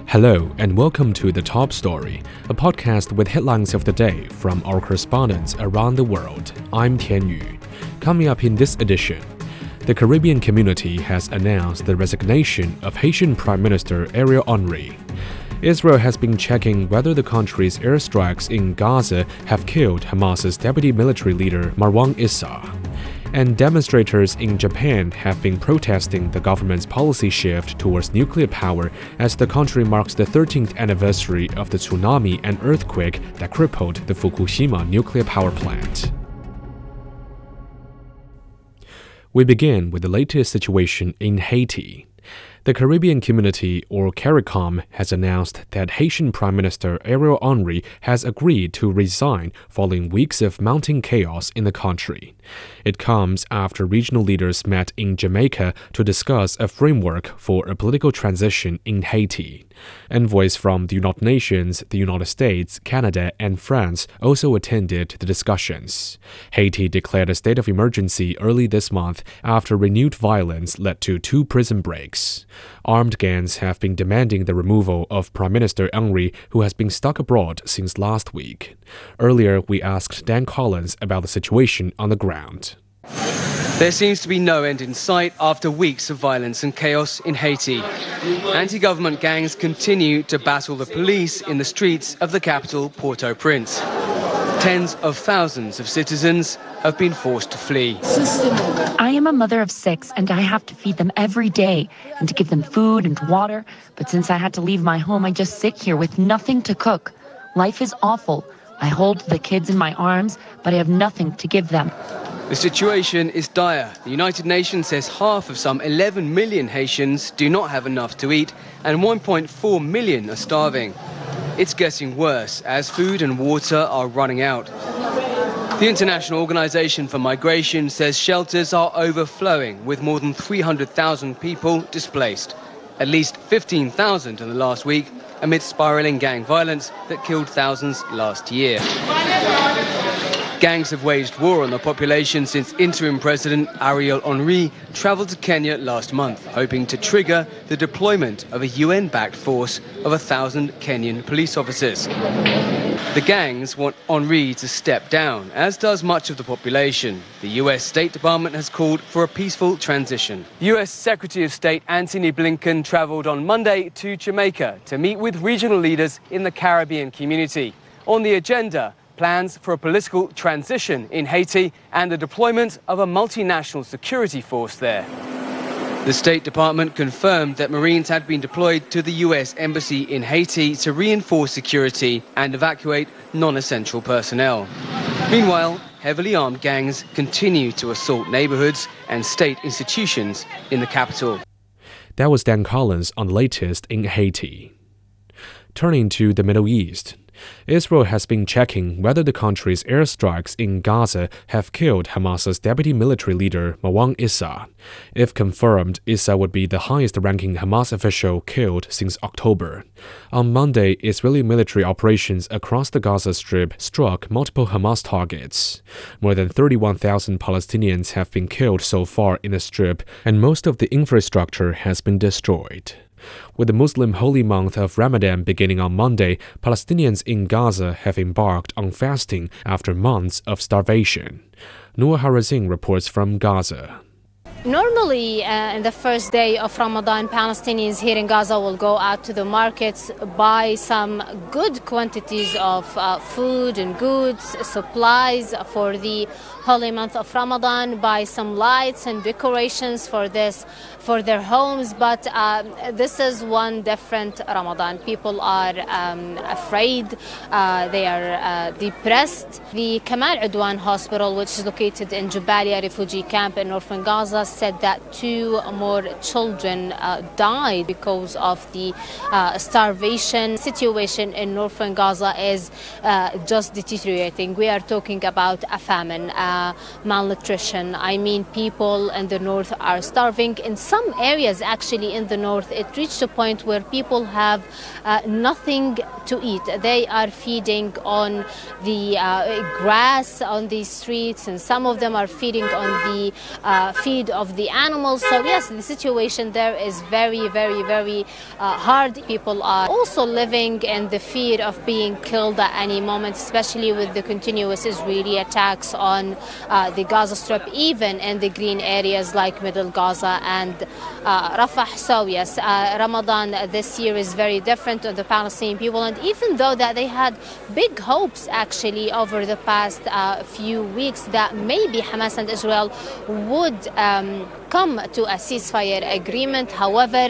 Hello and welcome to The Top Story, a podcast with headlines of the day from our correspondents around the world. I'm Tian Yu. Coming up in this edition, the Caribbean community has announced the resignation of Haitian Prime Minister Ariel Henry. Israel has been checking whether the country's airstrikes in Gaza have killed Hamas's deputy military leader Marwan Issa. And demonstrators in Japan have been protesting the government's policy shift towards nuclear power as the country marks the 13th anniversary of the tsunami and earthquake that crippled the Fukushima nuclear power plant. We begin with the latest situation in Haiti. The Caribbean Community, or CARICOM, has announced that Haitian Prime Minister Ariel Henry has agreed to resign following weeks of mounting chaos in the country. It comes after regional leaders met in Jamaica to discuss a framework for a political transition in Haiti. Envoys from the United Nations, the United States, Canada, and France also attended the discussions. Haiti declared a state of emergency early this month after renewed violence led to 2 prison breaks. Armed gangs have been demanding the removal of Prime Minister Henry, who has been stuck abroad since last week. Earlier, we asked Dan Collins about the situation on the ground. There seems to be no end in sight after weeks of violence and chaos in Haiti. Anti-government gangs continue to battle the police in the streets of the capital, Port-au-Prince. Tens of thousands of citizens have been forced to flee. I am a mother of 6 and I have to feed them every day and to give them food and water. But since I had to leave my home, I just sit here with nothing to cook. Life is awful. I hold the kids in my arms, but I have nothing to give them. The situation is dire. The United Nations says half of some 11 million Haitians do not have enough to eat and 1.4 million are starving. It's getting worse as food and water are running out. The International Organization for Migration says shelters are overflowing with more than 300,000 people displaced. At least 15,000 in the last week amid spiraling gang violence that killed thousands last year. Gangs have waged war on the population since interim President Ariel Henry travelled to Kenya last month, hoping to trigger the deployment of a UN-backed force of 1,000 Kenyan police officers. The gangs want Henry to step down, as does much of the population. The US State Department has called for a peaceful transition. US Secretary of State Antony Blinken travelled on Monday to Jamaica to meet with regional leaders in the Caribbean community. On the agenda, plans for a political transition in Haiti and the deployment of a multinational security force there. The State Department confirmed that Marines had been deployed to the US Embassy in Haiti to reinforce security and evacuate non-essential personnel. Meanwhile, heavily armed gangs continue to assault neighborhoods and state institutions in the capital. That was Dan Collins on the latest in Haiti. Turning to the Middle East, Israel has been checking whether the country's airstrikes in Gaza have killed Hamas's deputy military leader Marwan Issa. If confirmed, Issa would be the highest-ranking Hamas official killed since October. On Monday, Israeli military operations across the Gaza Strip struck multiple Hamas targets. More than 31,000 Palestinians have been killed so far in the Strip, and most of the infrastructure has been destroyed. With the Muslim holy month of Ramadan beginning on Monday, Palestinians in Gaza have embarked on fasting after months of starvation. Noor Harazin reports from Gaza. Normally, in the first day of Ramadan, Palestinians here in Gaza will go out to the markets, buy some good quantities of food and goods, supplies for the holy month of Ramadan, buy some lights and decorations for their homes. But this is one different Ramadan. People are afraid, they are depressed. The Kamal Udwan Hospital, which is located in Jabalia refugee camp in northern Gaza, said that 2 more children died because of the starvation. Situation in northern Gaza is just deteriorating. We are talking about a famine, malnutrition. I mean, people in the north are starving. In some areas, actually, in the north, it reached a point where people have nothing to eat. They are feeding on the grass on the streets, and some of them are feeding on the feed of of the animals. So yes, the situation there is very, very, very hard. People are also living in the fear of being killed at any moment, especially with the continuous Israeli attacks on the Gaza Strip, even in the green areas like Middle Gaza and Rafah. So yes, Ramadan this year is very different to the Palestinian people, and even though that they had big hopes actually over the past few weeks that maybe Hamas and Israel would come to a ceasefire agreement. However,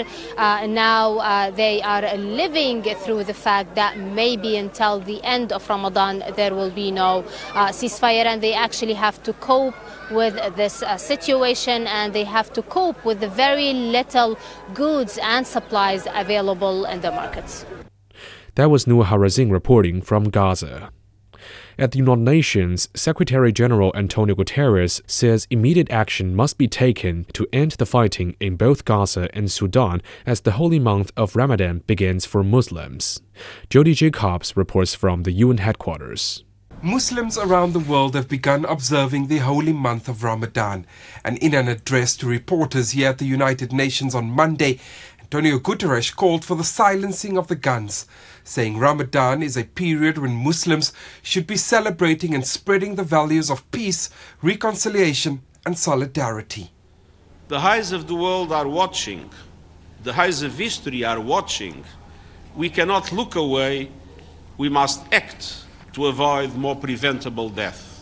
now they are living through the fact that maybe until the end of Ramadan there will be no ceasefire, and they actually have to cope with this situation, and they have to cope with the very little goods and supplies available in the markets. That was Noor Harazin reporting from Gaza. At the United Nations, Secretary-General Antonio Guterres says immediate action must be taken to end the fighting in both Gaza and Sudan as the holy month of Ramadan begins for Muslims. Jody Jacobs reports from the UN headquarters. Muslims around the world have begun observing the holy month of Ramadan, and in an address to reporters here at the United Nations on Monday, Antonio Guterres called for the silencing of the guns, saying Ramadan is a period when Muslims should be celebrating and spreading the values of peace, reconciliation and solidarity. The eyes of the world are watching. The eyes of history are watching. We cannot look away. We must act to avoid more preventable death.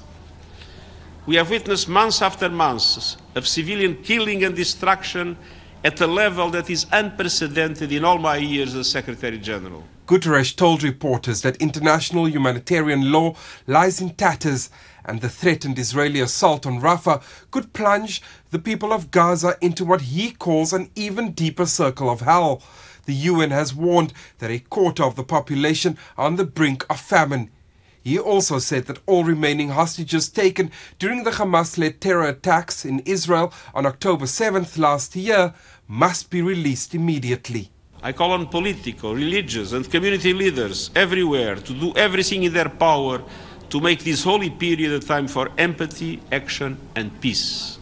We have witnessed months after months of civilian killing and destruction at a level that is unprecedented in all my years as Secretary General. Guterres told reporters that international humanitarian law lies in tatters, and the threatened Israeli assault on Rafah could plunge the people of Gaza into what he calls an even deeper circle of hell. The UN has warned that a quarter of the population are on the brink of famine. He also said that all remaining hostages taken during the Hamas-led terror attacks in Israel on October 7th last year must be released immediately. I call on political, religious and community leaders everywhere to do everything in their power to make this holy period a time for empathy, action and peace.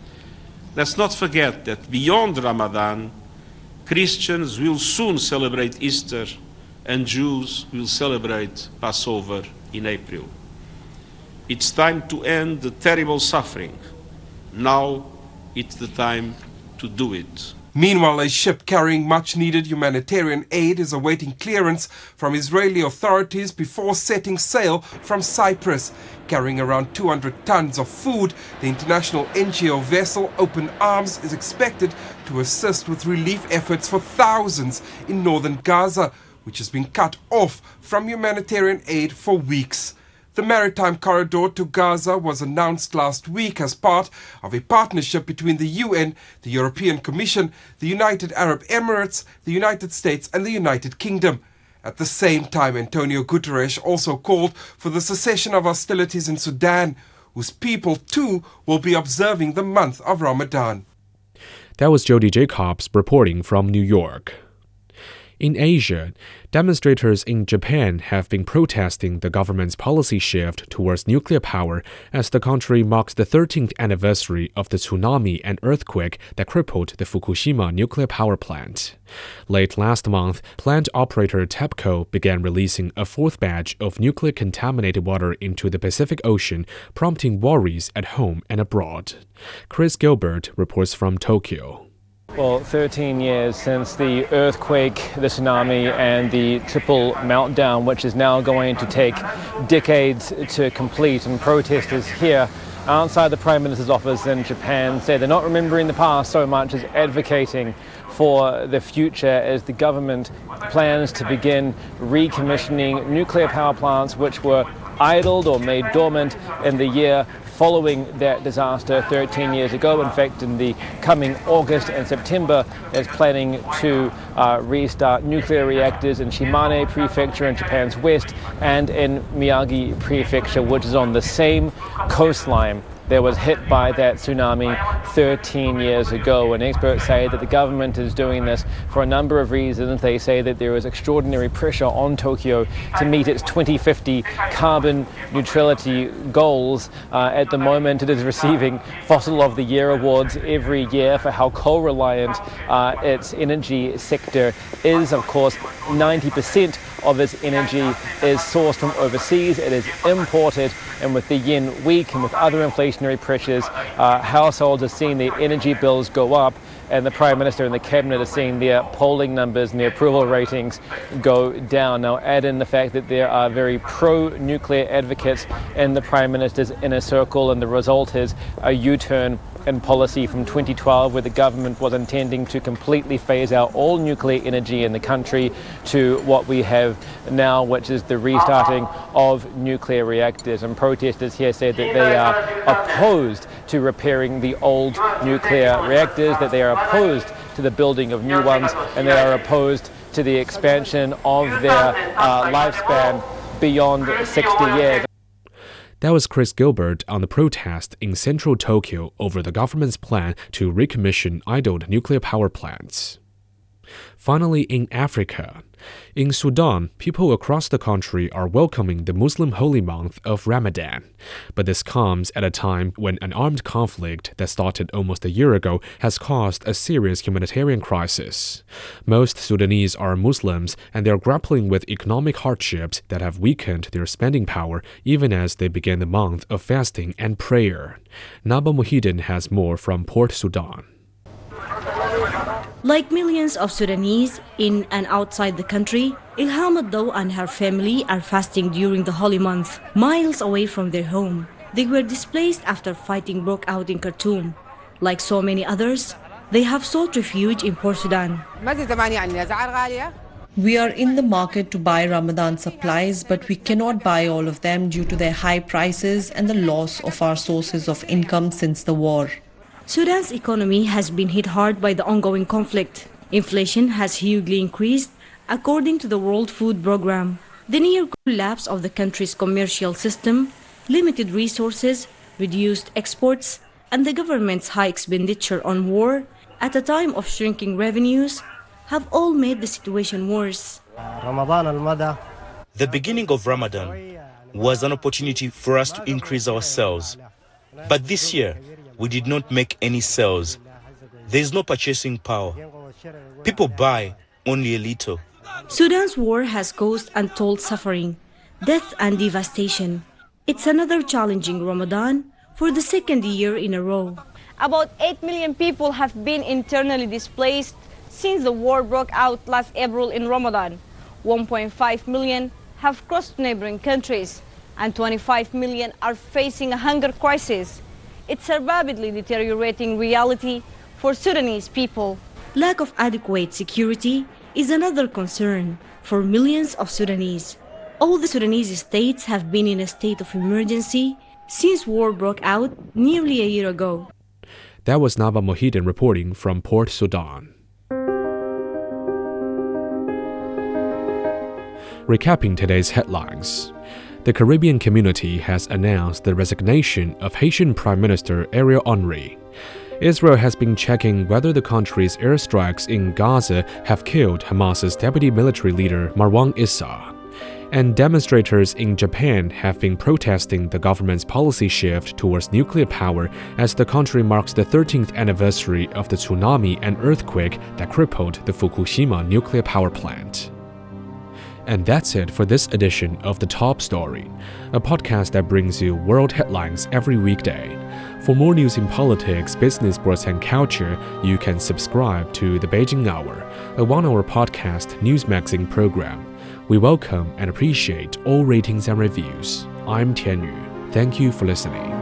Let's not forget that beyond Ramadan, Christians will soon celebrate Easter and Jews will celebrate Passover in April. It's time to end the terrible suffering. Now it's the time to do it. Meanwhile, a ship carrying much-needed humanitarian aid is awaiting clearance from Israeli authorities before setting sail from Cyprus. Carrying around 200 tons of food, the international NGO vessel Open Arms is expected to assist with relief efforts for thousands in northern Gaza, which has been cut off from humanitarian aid for weeks. The maritime corridor to Gaza was announced last week as part of a partnership between the UN, the European Commission, the United Arab Emirates, the United States and the United Kingdom. At the same time, Antonio Guterres also called for the cessation of hostilities in Sudan, whose people too will be observing the month of Ramadan. That was Jody Jacobs reporting from New York. In Asia, demonstrators in Japan have been protesting the government's policy shift towards nuclear power as the country marks the 13th anniversary of the tsunami and earthquake that crippled the Fukushima nuclear power plant. Late last month, plant operator TEPCO began releasing a fourth batch of nuclear-contaminated water into the Pacific Ocean, prompting worries at home and abroad. Chris Gilbert reports from Tokyo. Well, 13 years since the earthquake, the tsunami and the triple meltdown, which is now going to take decades to complete, and protesters here outside the Prime Minister's office in Japan say they're not remembering the past so much as advocating for the future as the government plans to begin recommissioning nuclear power plants which were idled or made dormant in the year following that disaster 13 years ago. In fact, in the coming August and September, is planning to restart nuclear reactors in Shimane Prefecture in Japan's west and in Miyagi Prefecture, which is on the same coastline that was hit by that tsunami 13 years ago. And experts say that the government is doing this for a number of reasons. They say that there is extraordinary pressure on Tokyo to meet its 2050 carbon neutrality goals. At the moment, it is receiving Fossil of the Year awards every year for how coal-reliant its energy sector is. Of course, 90% of its energy is sourced from overseas. It is imported, and with the yen weak and with other inflationary pressures, households are seeing their energy bills go up, and the Prime Minister and the Cabinet are seeing their polling numbers and their approval ratings go down. Now add in the fact that there are very pro-nuclear advocates in the Prime Minister's inner circle, and the result is a U-turn in policy from 2012, where the government was intending to completely phase out all nuclear energy in the country, to what we have now, which is the restarting of nuclear reactors. And protesters here said that they are opposed to repairing the old nuclear reactors, that they are opposed to the building of new ones, and they are opposed to the expansion of their lifespan beyond 60 years. That was Chris Gilbert on the protest in central Tokyo over the government's plan to recommission idled nuclear power plants. Finally, in Africa, in Sudan, people across the country are welcoming the Muslim holy month of Ramadan. But this comes at a time when an armed conflict that started almost a year ago has caused a serious humanitarian crisis. Most Sudanese are Muslims, and they're grappling with economic hardships that have weakened their spending power even as they begin the month of fasting and prayer. Naba Muhyiddin has more from Port Sudan. Like millions of Sudanese in and outside the country, Ilham Addo and her family are fasting during the holy month, miles away from their home. They were displaced after fighting broke out in Khartoum. Like so many others, they have sought refuge in Port Sudan. We are in the market to buy Ramadan supplies, but we cannot buy all of them due to their high prices and the loss of our sources of income since the war. Sudan's economy has been hit hard by the ongoing conflict. Inflation has hugely increased, according to the World Food Programme. The near collapse of the country's commercial system, limited resources, reduced exports, and the government's high expenditure on war at a time of shrinking revenues have all made the situation worse. The beginning of Ramadan was an opportunity for us to increase our sales. But this year, we did not make any sales. There is no purchasing power. People buy only a little. Sudan's war has caused untold suffering, death and devastation. It's another challenging Ramadan for the second year in a row. About 8 million people have been internally displaced since the war broke out last April in Ramadan. 1.5 million have crossed neighboring countries, and 25 million are facing a hunger crisis. It's a rapidly deteriorating reality for Sudanese people. Lack of adequate security is another concern for millions of Sudanese. All the Sudanese states have been in a state of emergency since war broke out nearly a year ago. That was Naba Muhyiddin reporting from Port Sudan. Recapping today's headlines. The Caribbean community has announced the resignation of Haitian Prime Minister Ariel Henry. Israel has been checking whether the country's airstrikes in Gaza have killed Hamas's deputy military leader Marwan Issa. And demonstrators in Japan have been protesting the government's policy shift towards nuclear power as the country marks the 13th anniversary of the tsunami and earthquake that crippled the Fukushima nuclear power plant. And that's it for this edition of The Top Story, a podcast that brings you world headlines every weekday. For more news in politics, business, sports, and culture, you can subscribe to The Beijing Hour, a one-hour podcast news magazine program. We welcome and appreciate all ratings and reviews. I'm Tian Yu. Thank you for listening.